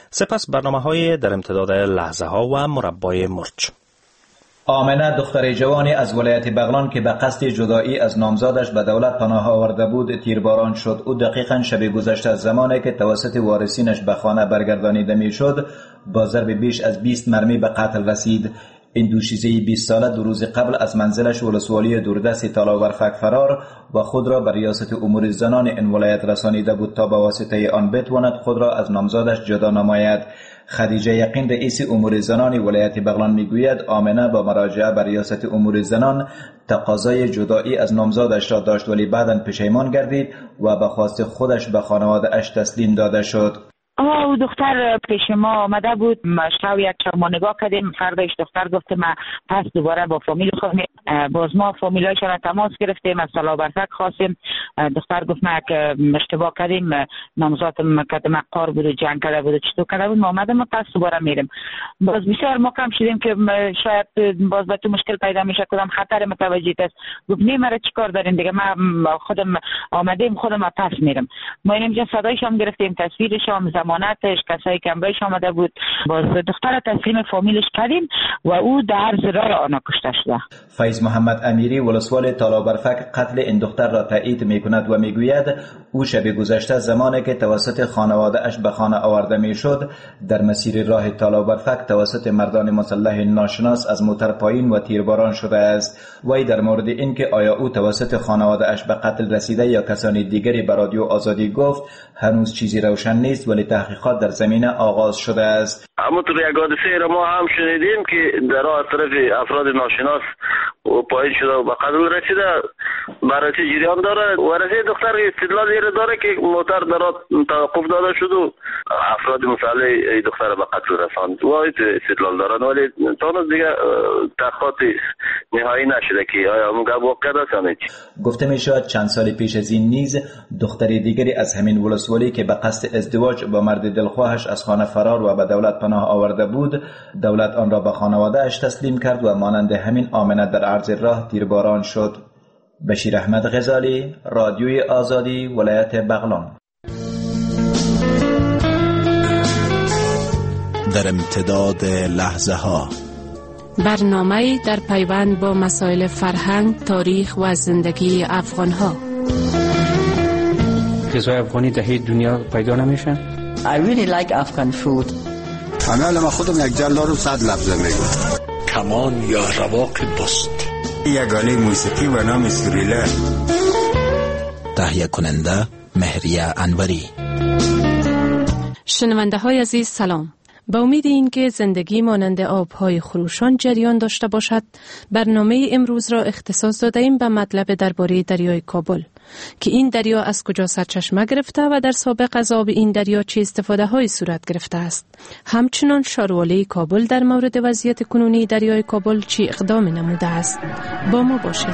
سپس برنامه‌های در امتداد لحظه ها و مربای مرچ. آمنه دختر جوانی از ولایت بغلان که به قصد جدایی از نامزادش به دولت پناه آورده بود تیرباران شد. او دقیقاً شب گذشته از زمانی که توسط وارثینش به خانه برگردانیده میشد با ضرب بیش از 20 مرمی به قتل رسید. این دوشیزه 20 ساله 2 روز قبل از منزلش ولسوالی دوردست تالاورفک فرار و خود را به ریاست امور زنان این ولایت رسانیده بود تا به واسطه آن بتواند خود را از نامزادش جدا نماید. خدیجه یقین رئیس امور زنان ولایت بغلان میگوید آمنه با مراجعه به ریاست امور زنان تقاضای جدایی از نامزادش را داشت ولی بعداً پشیمان گردید و به خواست خودش به خانواده اش تسلیم داده شد. او دختر پیش ما آمده بود، شب یک ما نگاه کردیم، فرداش دختر گفت ما پس دوباره با فامیل خودم، باز ما فامیلایش را تماس گرفتیم، از تالاورفک خواستیم. دختر گفت ما که اشتباه کردیم، نامزاد مقار بود و جنگ کرده بود و چطور کرده بود، ما آمدیم پس دوباره میریم. باز بسیار ما کم شدیم که شاید باز به تو مشکل پیدا میشه، کدام خطر متوجه است. گفت نه مرا چیکار دارین دیگه، ما خودم آمدیم خودم پس میرم. ما اینجا صدایش هم گرفتیم، تصویرش هم، ضمانتش، کسایی که امرایش آمده بود، باز دختر تسلیم فامیلش کردیم و او در زرار آنها کشته شده. فیض محمد امیری ولسوال تالاورفک قتل این دختر را تایید میکند و میگوید او شب گذشته زمانی که توسط خانواده اش به خانه آورده میشد در مسیر راه تالاورفک توسط مردان مسلح ناشناس از موتر پایین و تیرباران شده است. وی در مورد اینکه آیا او توسط خانواده اش به قتل رسیده یا کسانی دیگری به رادیو آزادی گفت هنوز چیزی روشن نیست ولی تحقیقات در زمینه آغاز شده است. همونطور یک حادثه را ما هم شنیدیم که در راه طرف افراد ناشناس و پایین شده و به قتل رسیده، برای جریان داره. ورثه دختر استدلال داره که موتر در توقف داده شد و افراد مسلح دختر به قتل رساند. واحد استدلال دارن ولی تا دیگه تحقیقات نهایی نشده که آیا اون واقع است یا نه. گفته می شود چند سال پیش از این نیز دختری دیگری از همین ولسوالی که به قصد ازدواج با مرد دلخواهش از خانه فرار و به دولت پناه آورده بود، دولت آن را به خانواده اش تسلیم کرد و مانند همین آمنه در عرض راه تیرباران شد. بشیر احمد غزالی، رادیوی آزادی، ولایت بغلان. در امتداد لحظه ها، برنامه‌ای در پیوند با مسائل فرهنگ، تاریخ و زندگی افغان ها. غذای افغانی در دنیا پیدا نمیشن. I really like Afghan food. انا ما خودم یک جلال رو 100 لفظ میگم. کمان یا رواق بست. یگانه موسیقی و نام سوریلا. تهیه کننده مهریه انوری. شنونده های عزیز سلام. با امید اینکه زندگی مانند آبهای خروشان جریان داشته باشد، برنامه امروز را اختصاص داده ایم به مطلب درباره دریای کابل که این دریا از کجا سرچشمه گرفته و در سابق از آب این دریا چه استفاده های صورت گرفته است. همچنان شاروالی کابل در مورد وضعیت کنونی دریای کابل چه اقدام نموده است. با ما باشید.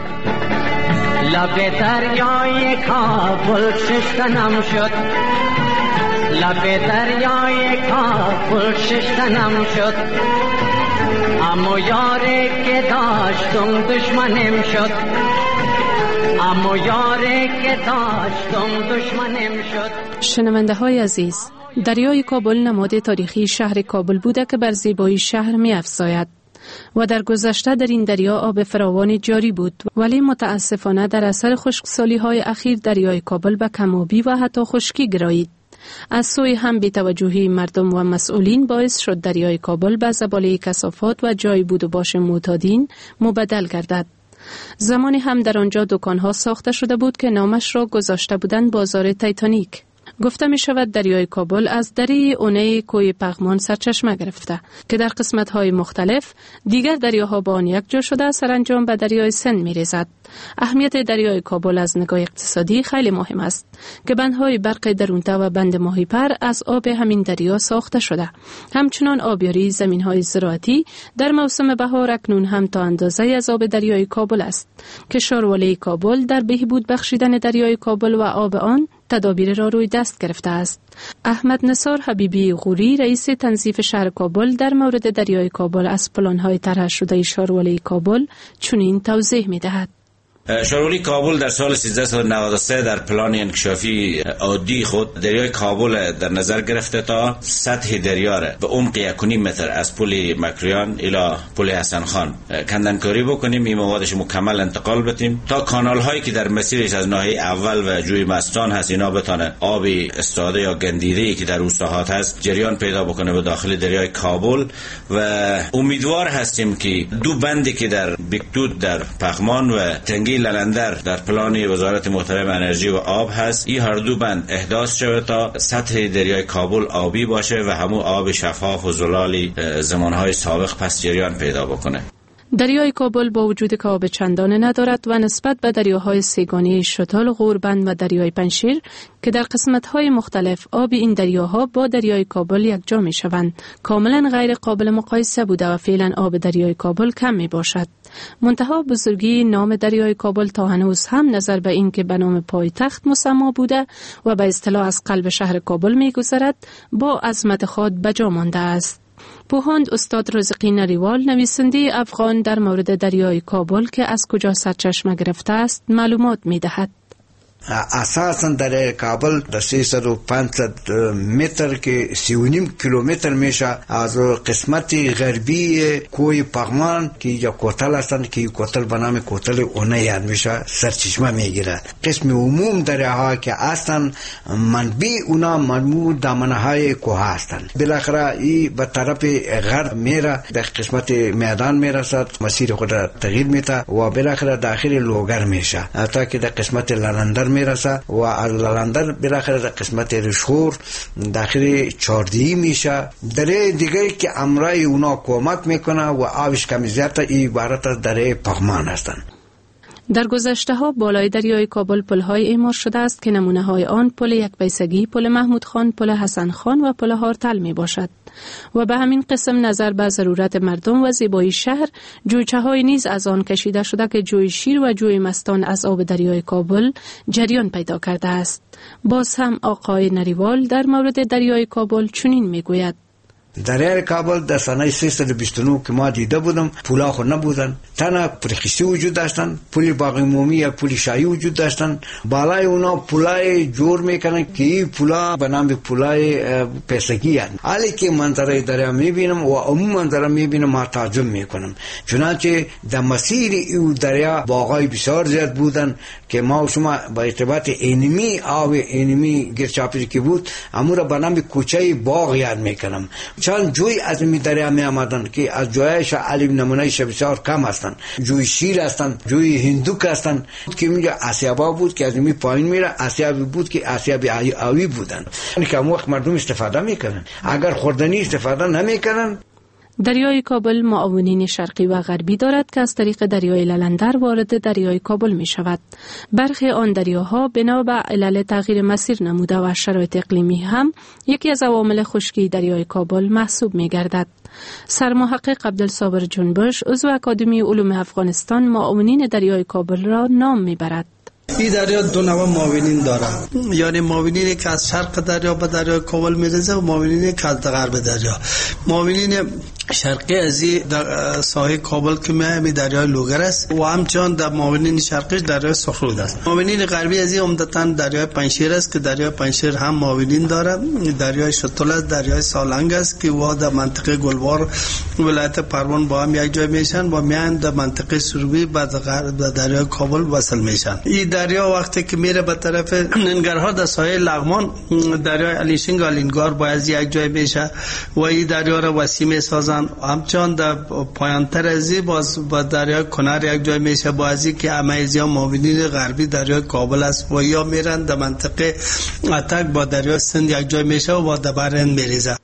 لب دریای کابل شستنم شد، لب دریای کابل شستنم شد، اما یاری که داشتم دشمنم شد، اما یاری که داشتم دشمنم شد. شنونده های عزیز، دریای کابل نماد تاریخی شهر کابل بوده که بر زیبایی شهر می افزاید و در گذشته در این دریا آب فراوان جاری بود، ولی متاسفانه در اثر خشکسالی های اخیر دریای کابل به کم‌آبی و حتی خشکی گرایید. از سوی هم بی‌توجهی مردم و مسئولین باعث شد دریای کابل به زباله کثافات و جای بود و باش معتادین مبدل گردد. زمانی هم در آنجا دکان‌ها ساخته شده بود که نامش را گذاشته بودند بازار تایتانیک. گفته می شود دریای کابل از دره اونه کوه پغمان سرچشمه گرفته که در قسمت‌های مختلف دیگر دریاها با آن یک جا شده سرانجام به دریای سند می ریزد. اهمیت دریای کابل از نگاه اقتصادی خیلی مهم است که بندهای برق درونته و بند ماهیپر از آب همین دریا ساخته شده. همچنان آبیاری زمین‌های زراعتی در موسم بهار اکنون هم تا اندازه از آب دریای کابل است که شاروالی کابل در بهبود بخشیدن دریای کابل و آب آن تدابیر را روی دست گرفته است. احمد نصار حبیبی غوری رئیس تنظیف شهر کابل در مورد دریای کابل از پلان‌های طرح شده شاروالی کابل چنین توضیح می‌دهد. شوروی کابل در سال 1393 در پلان انکشافی عادی خود دریای کابل در نظر گرفته تا سطح دریا را به عمق 1.5 متر از پل مکریان الی پل حسن خان کندنکاری بکنیم، این موادش مکمل انتقال بدیم تا کانال هایی که در مسیرش از ناحیه اول و جوی مستان هست اینا بتونه آب استاده یا گندیده‌ای که در روستاهات هست جریان پیدا بکنه به داخل دریای کابل و امیدوار هستیم که دو بندی که در بیکدود در پغمان و تنگی للندر در پلان وزارت محترم انرژی و آب هست، این هر دو بند احداث شود تا سطح دریای کابل آبی باشه و همون آب شفاف و زلالی زمانهای سابق پس جریان پیدا بکنه. دریای کابل با وجود که آب چندانه ندارد و نسبت به دریاهای سیگانه شتال، غوربند و دریای پنشیر که در قسمت‌های مختلف آب این دریاها با دریای کابل یکجا می‌شوند، کاملا غیر قابل مقایسه بوده و فعلا آب دریای کابل کم می‌باشد. منتها بزرگی نام دریای کابل تا هنوز هم نظر به این که به نام پایتخت مسما بوده و به اصطلاح از قلب شهر کابل می‌گذرد با عظمت خود بجا مانده است. پوهاند استاد رزقی نریوال، نویسنده افغان در مورد دریای کابل که از کجا سرچشمه گرفته است معلومات می‌دهد. اساساً دریای کابل در 350 متر که 3.5 کیلومتر میشه از قسمت غربی کوه پغمان که یا کوتل هستند که کوتل به نام کوتل اونه یاد میشه سرچشمه میگیره. قسم عموم دریاها که هستند منبع اونا منبوع دامنهای کوه هستند. بالاخره این به طرف غرب میره در قسمت میدان میرسد، مسیر خود را تغییر میده و بالاخره داخل لوگر میشه تا که در قسمت للندر میرسه و از للندر بالاخره در قسمت رشخور داخل چاردهی میشه. دره دیگری که امرای اونا کمک میکنه و آبش کمی زیاده عبارت از دره پغمان هستند. در گذشته ها بالای دریای کابل پل‌های اعمار شده است که نمونه های آن پل یک بیسگی، پل محمود خان، پل حسن خان و پل هارتل می باشد و به همین قسم نظر به ضرورت مردم و زیبایی شهر جویچه های نیز از آن کشیده شده که جوی شیر و جوی مستان از آب دریای کابل جریان پیدا کرده است. باز هم آقای نریوال در مورد دریای کابل چنین می گوید: دریای کابل در سال 329 که ما دیده بودم پولا خود نبودن، تنها پرخیسی وجود داشتن، پولی باغ عمومی یا پولی شاهی وجود داشتن. بالای اونا پولای جور میکنن که این پولا به نام پولای پیسگی هستند. حالی که منظره دریا میبینم و عموم منظره میبینم ما تعجب میکنم، چنانچه در مسیر این دریا باغای بسیار زیاد بودن که ما شما با ارتباط اینمی آب اینمی گرچاپی که بود امورا به نام کوچه باغ یاد میکنم. چند جوی از می دریا می آمدن که از جویش علی نمونهش بسیار کم هستند. جوی شیر هستند، جوی هندوک هستند که میگه آسیابا بود که از می پایین میره، آسیابی بود که آسیابی آوی بودن. یعنی که وقت مردم استفاده میکنن، اگر خوردنی استفاده نمیکنن. دریای کابل معاونین شرقی و غربی دارد که از طریق دریای للندر وارد دریای کابل می شود. برخی آن دریاها بنا به علل تغییر مسیر نموده و شرایط اقلیمی هم یکی از عوامل خشکی دریای کابل محسوب می گردد. سرمحقق عبدالصابر جنبش، عضو اکادمی علوم افغانستان، معاونین دریای کابل را نام می برد. این دریا دو نوع معاونین داره، یعنی معاونینی که از شرق دریا به دریای کابل میرسه و معاونینی که از غرب دریا. معاونین شرقی از در ساحل کابل که میاد دریای لوگر است و همچنان در معاونین شرقی دریای سخرود است. معاونین غربی از عمدتاً دریای پنشیر است که دریای پنشیر هم معاونین داره، دریای شتل است، دریای سالنگ است که و در منطقه گلوار ولایت پروان با هم یک جای میشن و میان در منطقه سروبی به دریای کابل وصل میشن. این دریا وقتی که میره به طرف ننگرهار در ساحل لغمان، دریای علیشنگ و الینگار باید یک جای میشه و این دریا را وسیع میسازن. همچنان در پایانتر ازی باز با دریای کنار یک جای میشه، بازی که امیزیا معاونین غربی دریای کابل است و یا میرن در منطقه اتک با دریای سند یک جای میشه و با دبرن میریزه.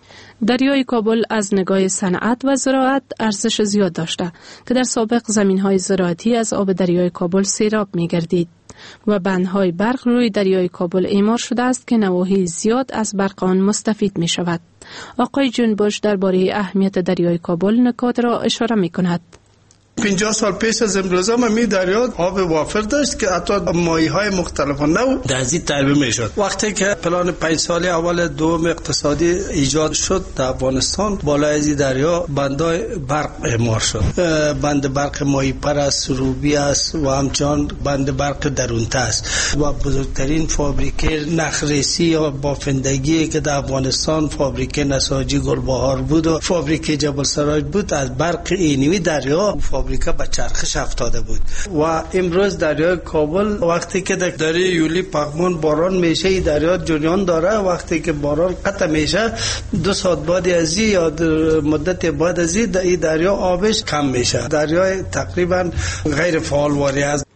دریای کابل از نگاه صنعت و زراعت ارزش زیاد داشته که در سابق زمینهای زراعتی از آب دریای کابل سیراب می‌گردید و بندهای برق روی دریای کابل اعمار شده است که نواحی زیاد از برق آن مستفید می‌شود. آقای جنبش درباره اهمیت دریای کابل نکات را اشاره می‌کند. 50 سال پیش از امروز هم می دریا آب وافر داشت که حتی ماهی‌های مختلف نو در از این تعبیه میشد. وقتی که پلان 5 ساله اول دوم اقتصادی ایجاد شد در افغانستان، بالای از دریا بندای برق اعمار شد. بند برق ماهی پرست، سروبی است و همچنان بند برق درونته است و بزرگترین فابریکه نخریسی یا بافندگی که در افغانستان فابریکه نساجی گلبهار بود و فابریکه جبل سراج بود، از برق اینوی دریا فابریکه به چرخش افتاده بود. و امروز دریای کابل وقتی که در دریای یولی پغمان باران میشه، دریا جریان داره. وقتی که باران قطع میشه 2 ساعت بعد از یا مدت بعد از این دریا آبش کم میشه. دریای تقریبا غیر فعال واری است.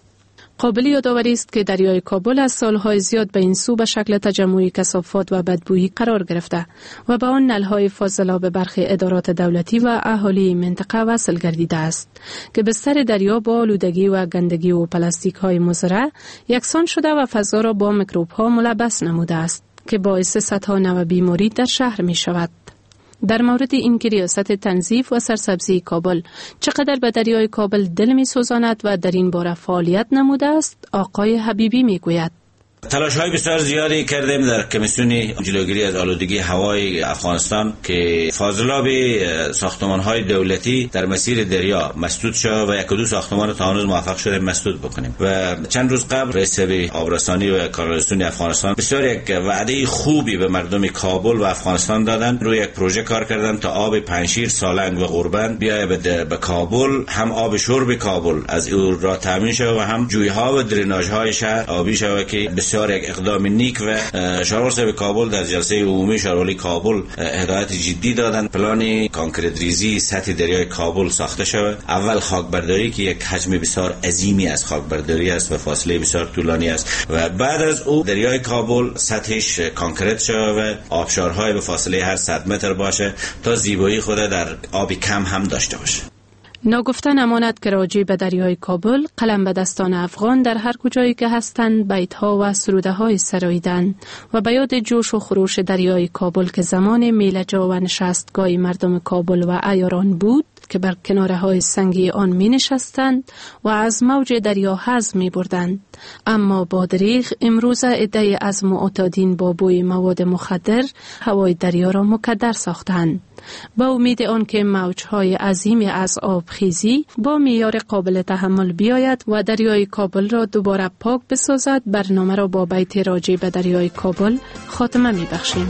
قابل یادآوری است که دریای کابل از سالهای زیاد به این سو به شکل تجمع کثافات و بدبویی قرار گرفته و به آن نلهای فاضلاب به برخی ادارات دولتی و اهالی منطقه وصل گردیده است که بستر دریا با آلودگی و گندگی و پلاستیک های مضر یکسان شده و فضا را با میکروب ها ملبس نموده است که باعث صدها نوع بیماری در شهر می شود. در مورد این که ریاست تنظیف و سرسبزی کابل چقدر به دریای کابل دل می سوزاند و در این باره فعالیت نموده است، آقای حبیبی می گوید. تلاش‌های بسیار زیادی کردیم در کمیسیون جلوگیری از آلودگی هوای افغانستان که فاضلاب ساختمان‌های دولتی در مسیر دریا مسدود شد و 1 و 2 ساختمان تا هنوز موفق شدیم مسدود بکنیم. و چند روز قبل رئیس آبرسانی و کانالیزاسیون افغانستان بسیار یک وعده خوبی به مردم کابل و افغانستان دادن. روی یک پروژه کار کردن تا آب پنشیر، سالنگ و غربند بیاید به کابل، هم آب شرب کابل از او را تامین شود و هم جوی‌ها و دریناژهای شهر آبی شود که بسیار یک اقدام نیک و شهردار صاحب کابل در جلسه عمومی شهروالی کابل هدایت جدی دادن پلان کانکریت ریزی سطح دریای کابل ساخته شود. اول خاکبرداری که یک حجم بسیار عظیمی از خاکبرداری است و فاصله بسیار طولانی است و بعد از او دریای کابل سطحش کانکریت شود و آبشارهای به فاصله هر 100 متر باشه تا زیبایی خود در آبی کم هم داشته باشه. ناگفته نماند که راجع به دریای کابل قلم به دستان افغان در هر کجایی که هستند بیت‌ها و سروده‌های سراییدند و به یاد جوش و خروش دریای کابل که زمان میله‌جا و نشستگاه مردم کابل و عیاران بود که بر کناره‌های سنگی آن می‌نشستند و از موج دریا حظ می‌بردند. اما با دریغ امروز عده‌ای از معتادین با بوی مواد مخدر هوای دریا را مکدر ساختند. با امید آنکه موج‌های عظیم از آبخیزی با معیار قابل تحمل بیاید و دریای کابل را دوباره پاک بسازد، برنامه را با بیت راجع به دریای کابل خاتمه می‌بخشیم.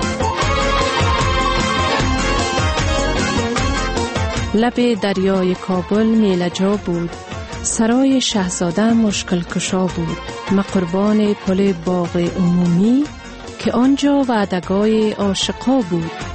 لب دریای کابل میله‌جا بود، سرای شاهزاده مشکل کشا بود. قربان پل باغ عمومی که آنجا وعدگاه عاشقا بود.